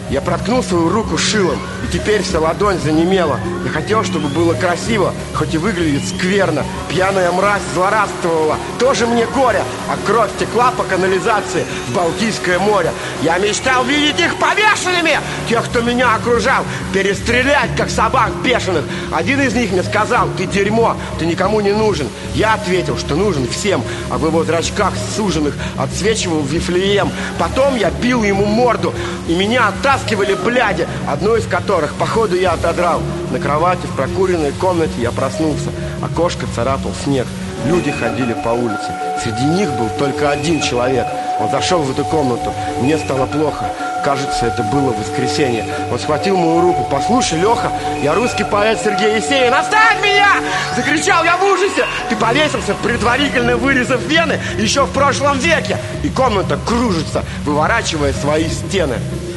Я проткнул свою руку шилом, и теперь вся ладонь занемела. Я хотел, чтобы было красиво, хоть и выглядит скверно. Пьяная мразь злорадствовала, тоже мне горе, а кровь текла по канализации в Балтийское море. Я мечтал видеть их повешенными, тех, кто меня окружал, перестрелять, как собак бешеных. Один из них мне сказал: ты дерьмо, ты никому не нужен. Я ответил, что нужен всем, а в его зрачках суженных отсвечивал Вифлеем. Потом я бил ему морду, и меня оттаскивали бляди, одну из которых, походу, я отодрал. На кровати в прокуренной комнате я проснулся. Окошко царапал снег. Люди ходили по улице. Среди них был только один человек. Он зашел в эту комнату. Мне стало плохо. Кажется, это было воскресенье. Он схватил мою руку. Послушай, Леха, я русский поэт Сергей Есенин. Оставь меня! Закричал я в ужасе. Ты повесился, предварительно вырезав вены, еще в прошлом веке. И комната кружится, выворачивая свои стены.